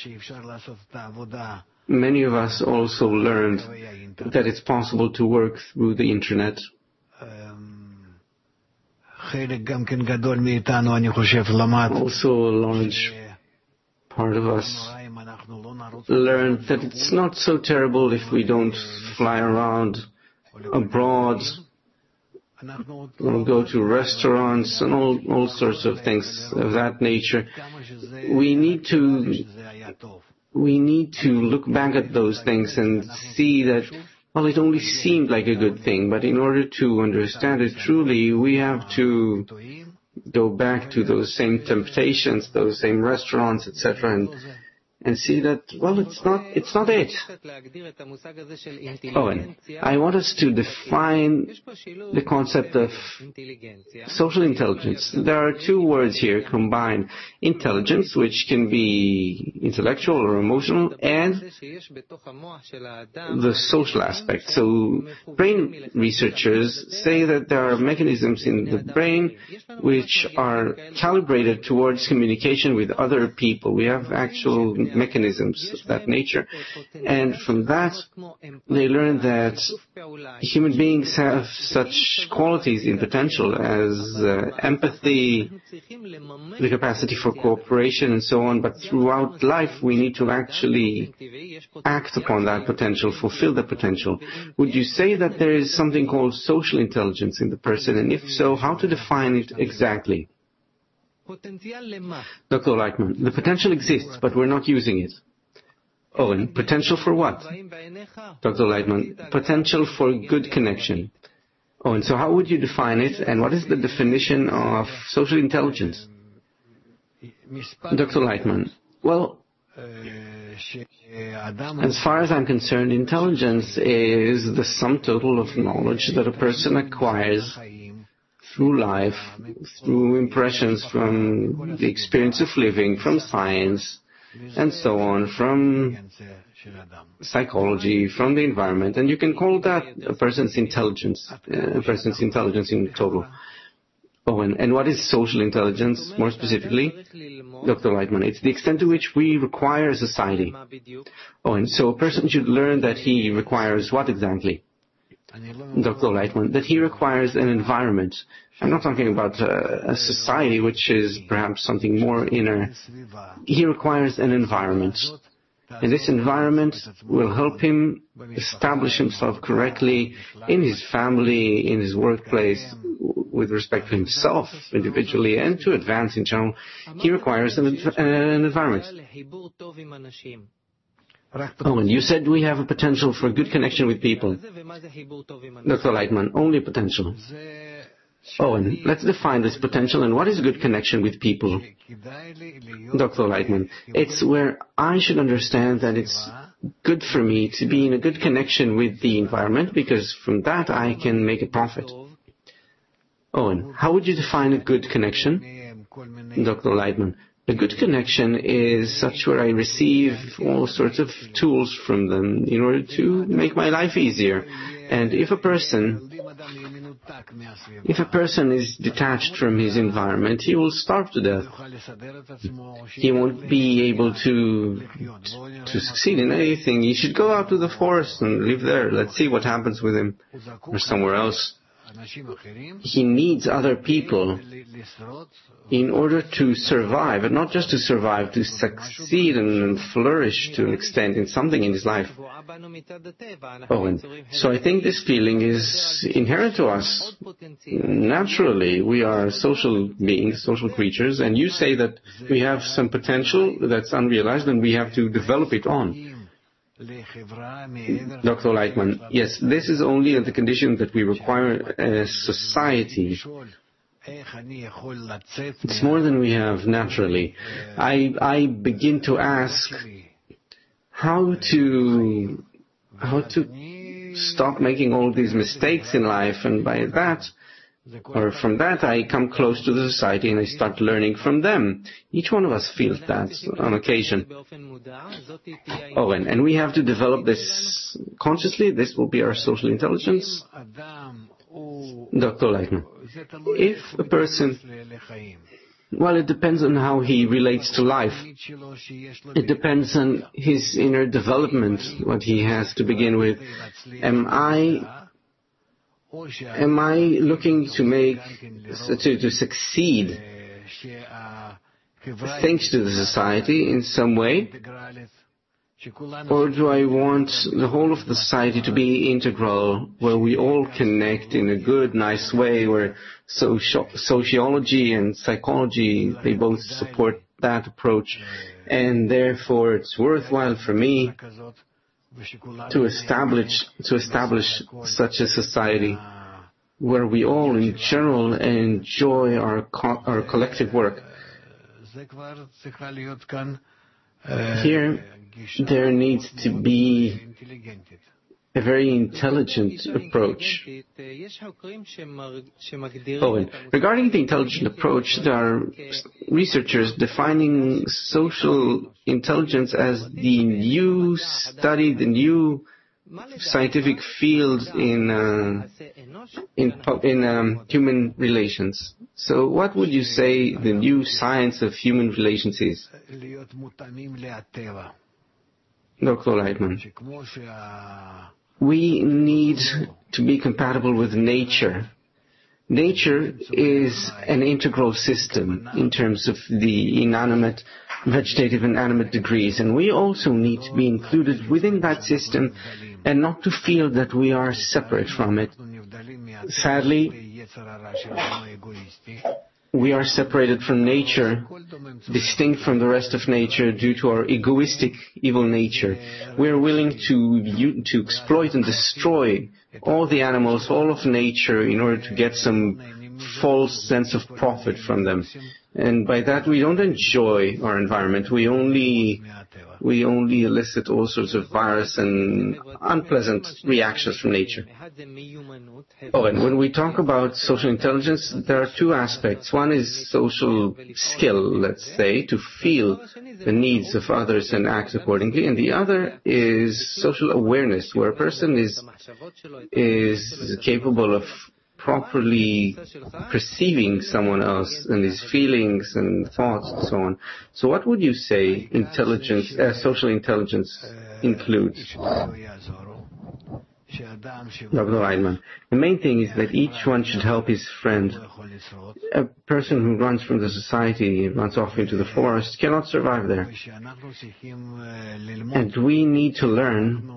Many of us also learned that it's possible to work through the internet. Also, a large part of us learned that it's not so terrible if we don't fly around abroad or go to restaurants and all, all sorts of things of that nature. We need to we need to look back at those things and see that, well, it only seemed like a good thing, but in order to understand it truly, we have to go back to those same temptations, those same restaurants, et cetera, and and see that, well, it's not it's not it. Owen, I want us to define the concept of social intelligence. There are two words here combined: intelligence, which can be intellectual or emotional, and the social aspect. So brain researchers say that there are mechanisms in the brain which are calibrated towards communication with other people. We have actual mechanisms of that nature. And from that, they learn that human beings have such qualities in potential as uh, empathy, the capacity for cooperation, and so on. But throughout life, we need to actually act upon that potential, fulfill that potential. Would you say that there is something called social intelligence in the person? And if so, how to define it exactly? Doctor Lightman, the potential exists, but we're not using it. Owen, potential for what? Doctor Lightman, potential for good connection. Owen, so how would you define it, and what is the definition of social intelligence? Doctor Lightman, well, as far as I'm concerned, intelligence is the sum total of knowledge that a person acquires through life, through impressions from the experience of living, from science, and so on, from psychology, from the environment, and you can call that a person's intelligence, a person's intelligence in total. Oh, and, and what is social intelligence, more specifically? Doctor Lightman, it's the extent to which we require a society. Oh, and so a person should learn that he requires what exactly? Doctor Lightman, that he requires an environment. I'm not talking about uh, a society, which is perhaps something more inner. He requires an environment. And this environment will help him establish himself correctly in his family, in his workplace, with respect to himself individually, and to advance in general. He requires an, an environment. Oh, and you said we have a potential for good connection with people. Doctor Lightman, only potential. Oh, and let's define this potential, and what is good connection with people? Doctor Lightman, it's where I should understand that it's good for me to be in a good connection with the environment, because from that I can make a profit. Oh, and how would you define a good connection? Doctor Lightman, a good connection is such where I receive all sorts of tools from them in order to make my life easier. And if a person, if a person is detached from his environment, he will starve to death. He won't be able to, to succeed in anything. He should go out to the forest and live there. Let's see what happens with him, or somewhere else. He needs other people in order to survive, and not just to survive, to succeed and flourish to an extent in something in his life. Oh, and so I think this feeling is inherent to us. naturally, we are social beings, social creatures, and you say that we have some potential that's unrealized and we have to develop it on. Doctor Lightman, yes, this is only at the condition that we require a society. It's more than we have naturally. I, I begin to ask how to, how to stop making all these mistakes in life, and by that, or from that, I come close to the society and I start learning from them. Each one of us feels that on occasion. Oh, and, and we have to develop this consciously. This will be our social intelligence. Doctor Leitner, if a person, well, it depends on how he relates to life. It depends on his inner development, what he has to begin with. Am I, am I looking to make, to, to succeed thanks to the society in some way? Or do I want the whole of the society to be integral, where we all connect in a good, nice way, where soci- sociology and psychology, they both support that approach, and therefore it's worthwhile for me to establish, to establish such a society where we all in general enjoy our, co- our collective work. Here, there needs to be a very intelligent approach. Oh, and regarding the intelligent approach, there are researchers defining social intelligence as the new study, the new scientific field in uh, in, in um, human relations. So what would you say the new science of human relations is? Doctor Leitman, we need to be compatible with nature. Nature is an integral system in terms of the inanimate, vegetative and animate degrees, and we also need to be included within that system and not to feel that we are separate from it. Sadly, we are separated from nature, distinct from the rest of nature due to our egoistic, evil nature. We are willing to, to exploit and destroy all the animals, all of nature, in order to get some false sense of profit from them. And by that we don't enjoy our environment. We only we only elicit all sorts of virus and unpleasant reactions from nature. Oh, and when we talk about social intelligence, there are two aspects. One is social skill, let's say, to feel the needs of others and act accordingly. And the other is social awareness, where a person is is capable of properly perceiving someone else and his feelings and thoughts and so on. So what would you say intelligence, uh, social intelligence includes? Doctor Leitman, the main thing is that each one should help his friend. A person who runs from the society, runs off into the forest, cannot survive there. And we need to learn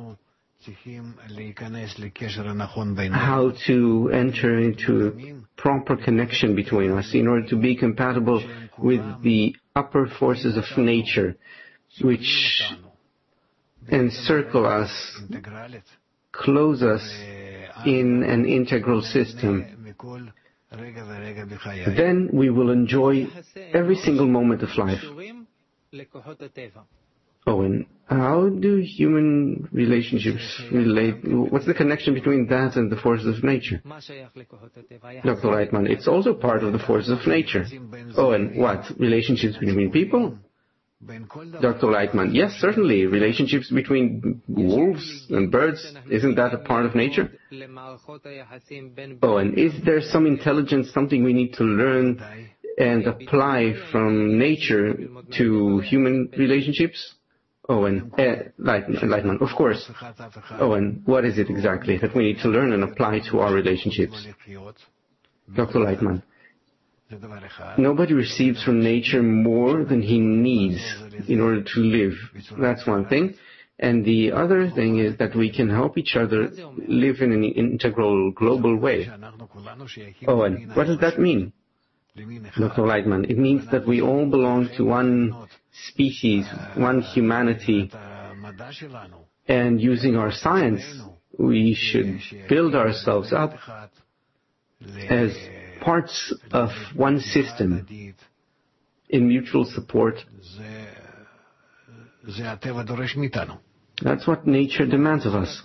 how to enter into a proper connection between us in order to be compatible with the upper forces of nature which encircle us, close us in an integral system. Then we will enjoy every single moment of life. Oh, and how do human relationships relate? What's the connection between that and the forces of nature? Doctor Leitman, it's also part of the forces of nature. Oh, and what? Relationships between people? Doctor Leitman, yes, certainly. Relationships between wolves and birds, isn't that a part of nature? Oh, and is there some intelligence, something we need to learn and apply from nature to human relationships? Oh, and uh, Leitman, of course. Oh, and what is it exactly that we need to learn and apply to our relationships? Doctor Leitman, nobody receives from nature more than he needs in order to live. That's one thing. And the other thing is that we can help each other live in an integral, global way. Owen, what does that mean? Doctor Lightman, it means that we all belong to one species, one humanity, and using our science, we should build ourselves up as parts of one system in mutual support. That's what nature demands of us.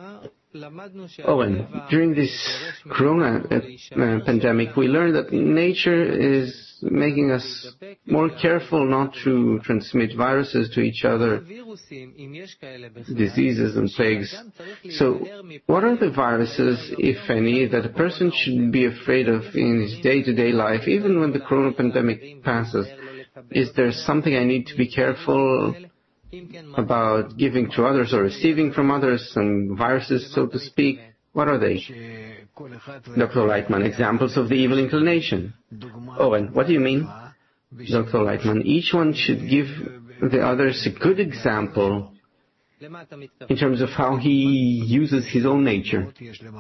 Owen, during this corona uh, uh, pandemic, we learned that nature is making us more careful not to transmit viruses to each other, diseases and plagues. So, what are the viruses, if any, that a person should be afraid of in his day-to-day life, even when the corona pandemic passes? Is there something I need to be careful about giving to others or receiving from others, some viruses, so to speak? What are they? Doctor Lightman, examples of the evil inclination. Owen, what do you mean? Doctor Lightman, each one should give the others a good example in terms of how he uses his own nature.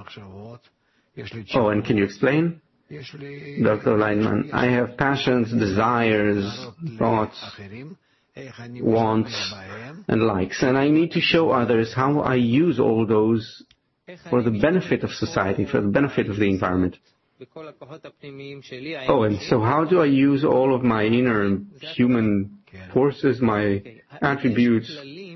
Owen, can you explain? Doctor Lightman, I have passions, desires, thoughts, wants and likes, and I need to show others how I use all those for the benefit of society, for the benefit of the environment. Oh, and so how do I use all of my inner human forces, my attributes,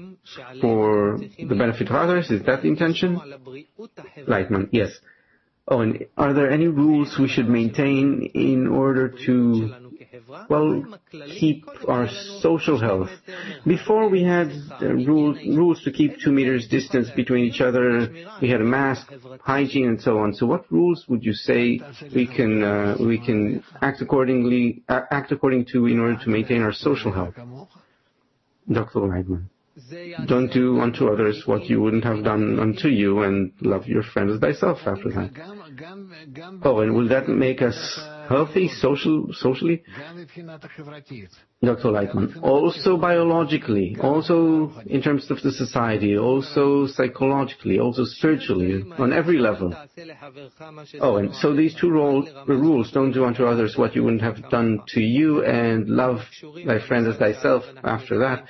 for the benefit of others? Is that the intention? Lightman, yes. Oh, and are there any rules we should maintain in order to, well, keep our social health? Before we had uh, rules, rules to keep two meters distance between each other, we had a mask, hygiene and so on. So what rules would you say we can, uh, we can act accordingly, uh, act according to in order to maintain our social health? Doctor Lightman. Don't do unto others what you wouldn't have done unto you, and love your friend as thyself after that. Oh, and will that make us healthy social, socially? Doctor Lightman, also biologically, also in terms of the society, also psychologically, also spiritually, on every level. Oh, and so these two role, the rules, don't do unto others what you wouldn't have done to you, and love thy friend as thyself after that,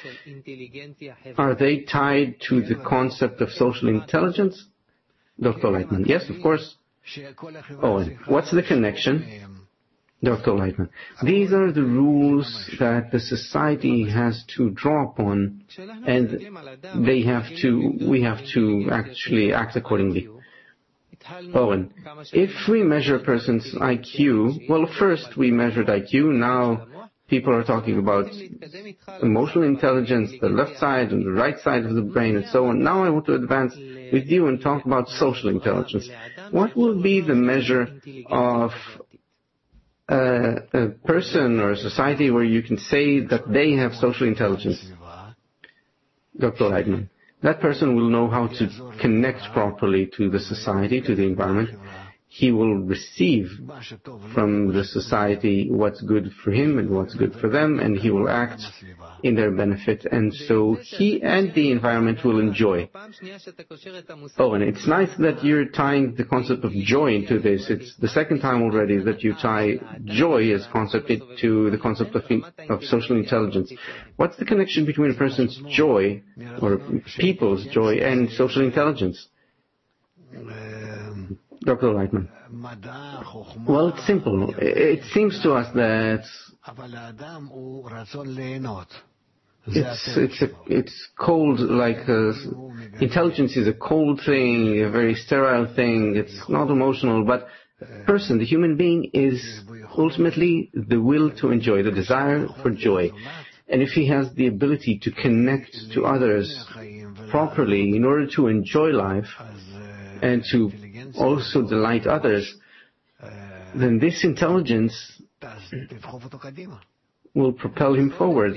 are they tied to the concept of social intelligence? Doctor Lightman, yes, of course. Oh, and what's the connection? Doctor Lightman, these are the rules that the society has to draw upon, and they have to, we have to actually act accordingly. Owen, if we measure a person's I Q, well, first we measured I Q, now people are talking about emotional intelligence, the left side and the right side of the brain and so on. Now I want to advance with you and talk about social intelligence. What will be the measure of uh, a person or a society where you can say that they have social intelligence? Doctor Lightman, that person will know how to connect properly to the society, to the environment. He will receive from the society what's good for him and what's good for them, and he will act in their benefit, and so he and the environment will enjoy. Oh, and it's nice that you're tying the concept of joy into this. It's the second time already that you tie joy as concept to the concept of, of social intelligence. What's the connection between a person's joy, or people's joy, and social intelligence? Doctor Lightman. Well, it's simple. It seems to us that it's it's a, it's cold, like uh, intelligence is a cold thing, a very sterile thing. It's not emotional, but the person, the human being, is ultimately the will to enjoy, the desire for joy. And if he has the ability to connect to others properly in order to enjoy life and to also delight others, then this intelligence will propel him forward.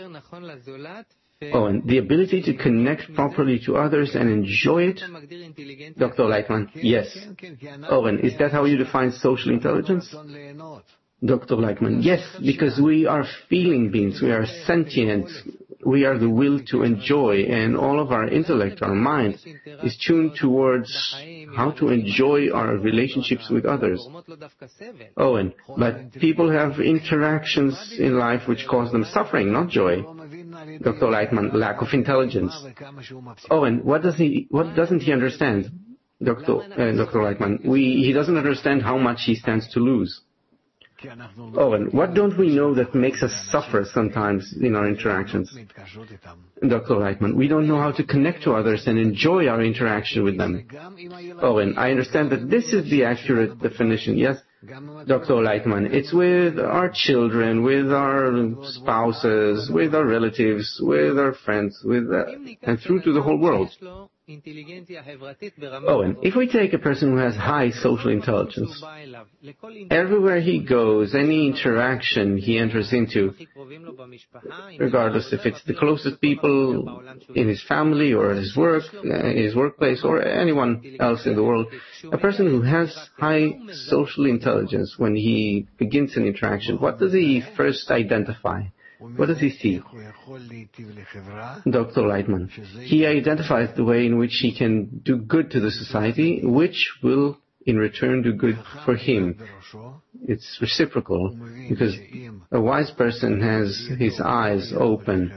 Oh, and the ability to connect properly to others and enjoy it? Doctor Lightman, yes. Oh, and is that how you define social intelligence? Doctor Lightman, yes, because we are feeling beings, we are sentient, we are the will to enjoy, and all of our intellect, our mind, is tuned towards how to enjoy our relationships with others. Owen, but people have interactions in life which cause them suffering, not joy. Doctor Lightman, lack of intelligence. Owen, what does he, what doesn't he understand? Doctor Uh, Doctor Lightman, we, he doesn't understand how much he stands to lose. Owen, what don't we know that makes us suffer sometimes in our interactions? Doctor Lightman, we don't know how to connect to others and enjoy our interaction with them. Owen, I understand that this is the accurate definition, yes? Doctor Lightman, it's with our children, with our spouses, with our relatives, with our friends, with uh, and through to the whole world. Owen, if we take a person who has high social intelligence, everywhere he goes, any interaction he enters into, regardless if it's the closest people in his family or his work, uh, his workplace, or anyone else in the world, a person who has high social intelligence, when he begins an interaction, what does he first identify? What does he see? Doctor Lightman, he identifies the way in which he can do good to the society, which will in return do good for him. It's reciprocal, because a wise person has his eyes open.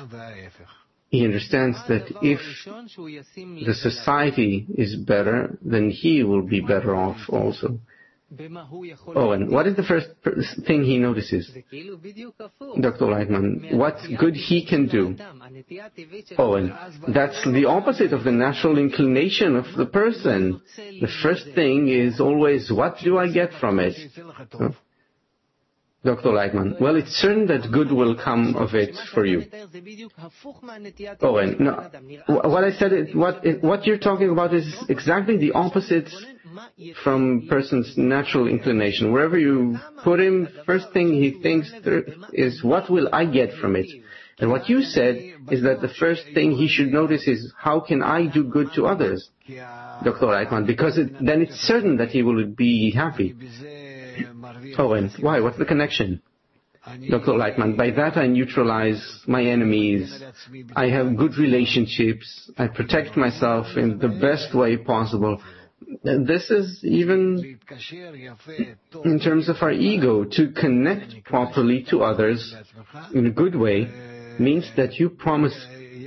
He understands that if the society is better, then he will be better off also. Oh, and what is the first thing he notices? Doctor Lightman, what good he can do. Oh, and that's the opposite of the natural inclination of the person. The first thing is always, what do I get from it? Huh? Doctor Lightman, well, it's certain that good will come of it for you. Oh, and no, what I said, what what you're talking about is exactly the opposite from person's natural inclination. Wherever you put him, first thing he thinks is, what will I get from it? And what you said is that the first thing he should notice is, how can I do good to others? Doctor Lightman, because it, then it's certain that he will be happy. Oh, and why? What's the connection? Doctor Lightman, by that I neutralize my enemies. I have good relationships. I protect myself in the best way possible. And this is even in terms of our ego. To connect properly to others in a good way means that you promise,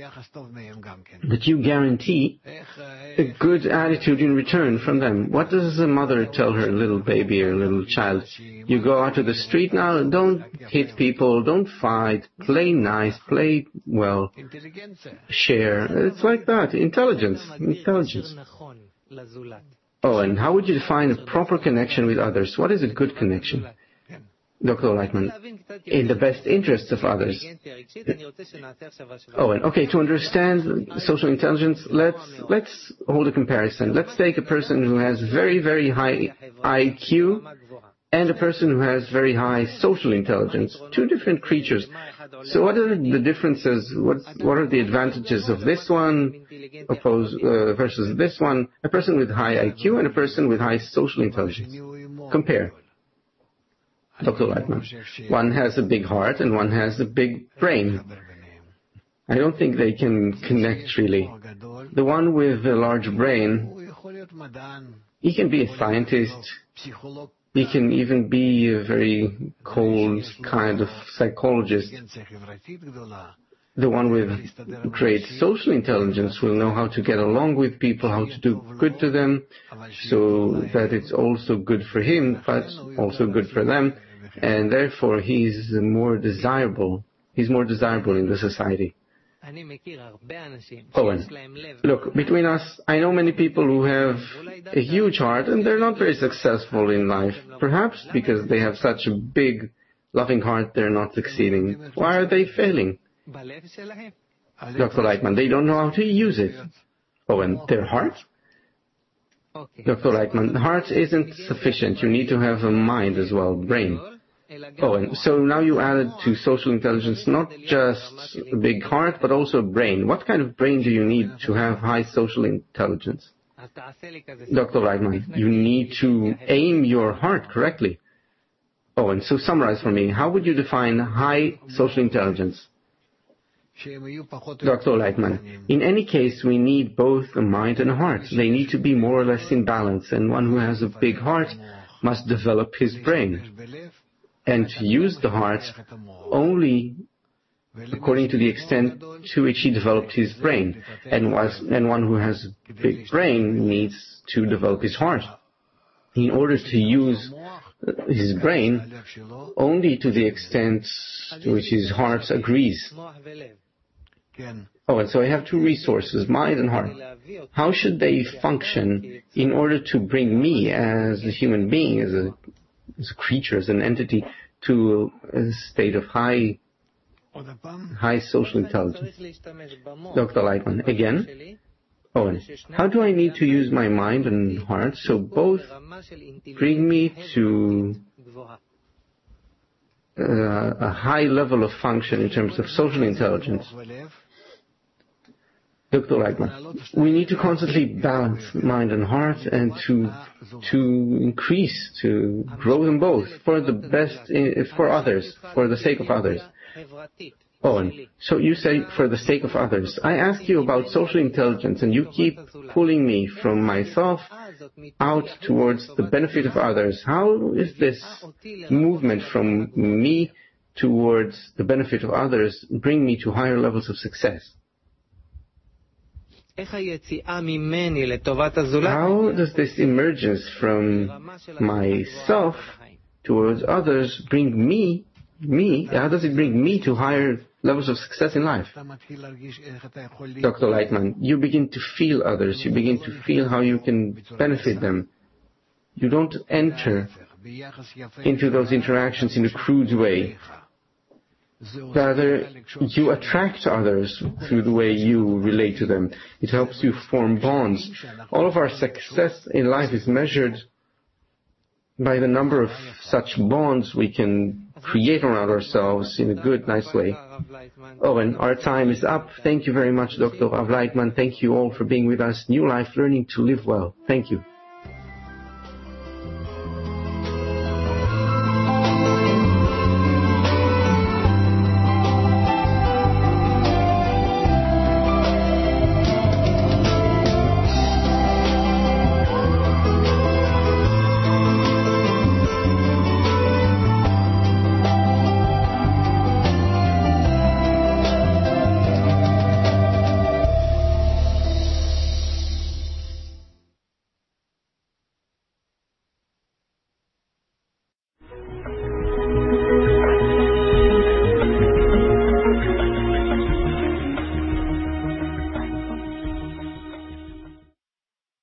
that you guarantee a good attitude in return from them. What does a mother tell her little baby or little child? You go out to the street now, don't hit people, don't fight, play nice, play well, share. It's like that. Intelligence. Intelligence. Oh, and how would you define a proper connection with others? What is a good connection? Doctor Lightman, in the best interests of others. Oh, and okay, to understand social intelligence, let's let's hold a comparison. Let's take a person who has very, very high I Q and a person who has very high social intelligence. Two different creatures. So what are the differences? What what are the advantages of this one opposed, uh, versus this one? A person with high I Q and a person with high social intelligence. Compare. Doctor Lightman, one has a big heart and one has a big brain. I don't think they can connect really. The one with a large brain, he can be a scientist, he can even be a very cold kind of psychologist. The one with great social intelligence will know how to get along with people, how to do good to them, so that it's also good for him, but also good for them. And therefore, he's more desirable. He's more desirable in the society. Owen, look, between us, I know many people who have a huge heart and they're not very successful in life. Perhaps because they have such a big, loving heart, they're not succeeding. Why are they failing? Doctor Lightman, they don't know how to use it. Owen, their heart? Doctor Lightman, the heart isn't sufficient. You need to have a mind as well, brain. Oh, and so now you added to social intelligence not just a big heart, but also a brain. What kind of brain do you need to have high social intelligence? Doctor Lightman, you need to aim your heart correctly. Oh, and so summarize for me. How would you define high social intelligence? Doctor Leitman, in any case, we need both a mind and a heart. They need to be more or less in balance, and one who has a big heart must develop his brain and to use the heart only according to the extent to which he developed his brain. And, was, and one who has a big brain needs to develop his heart in order to use his brain only to the extent to which his heart agrees. Oh, and so I have two resources, mind and heart. How should they function in order to bring me as a human being, as a, as a creature, as an entity, to a state of high, high social intelligence? Doctor Leitman, again. Owen, how do I need to use my mind and heart so both bring me to uh, a high level of function in terms of social intelligence? Doctor Leitman, we need to constantly balance mind and heart and to to increase, to grow them both for the best, in, for others, for the sake of others. Owen, so you say for the sake of others. I ask you about social intelligence and you keep pulling me from myself out towards the benefit of others. How is this movement from me towards the benefit of others bring me to higher levels of success? How does this emergence from myself towards others bring me, me, how does it bring me to higher levels of success in life? Doctor Leitman, you begin to feel others, you begin to feel how you can benefit them. You don't enter into those interactions in a crude way. Rather, you attract others through the way you relate to them. It helps you form bonds. All of our success in life is measured by the number of such bonds we can create around ourselves in a good, nice way. Oh, and our time is up. Thank you very much, Doctor Rav Leitman. Thank you all for being with us. New Life, learning to live well. Thank you.